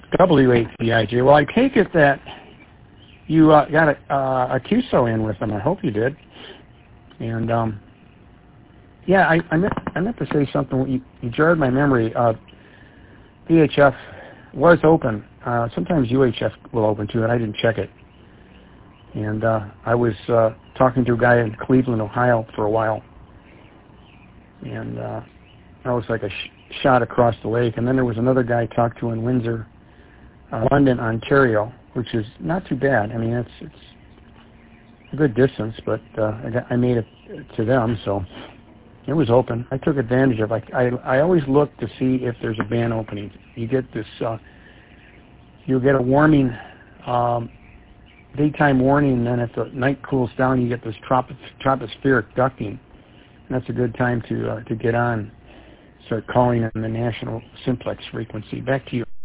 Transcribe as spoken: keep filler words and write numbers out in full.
W A T I J. Well, I take it that you uh, got a, uh, a Q S O in with them. I hope you did. And, um, yeah, I, I, meant, I meant to say something. You, you jarred my memory. Uh, V H F was open. Uh, sometimes U H F will open, too, and I didn't check it. And uh, I was uh, talking to a guy in Cleveland, Ohio for a while. And uh, that was like a sh- shot across the lake. And then there was another guy I talked to in Windsor, uh, London, Ontario, which is not too bad. I mean, it's it's a good distance, but uh, I, got, I made it to them, so it was open. I took advantage of it. I, I always look to see if there's a band opening. You get this, uh, you'll get a warming, um, daytime warning, and then if the night cools down, you get this trop- tropospheric ducting. And that's a good time to uh, to get on, start calling on the national simplex frequency. Back to you.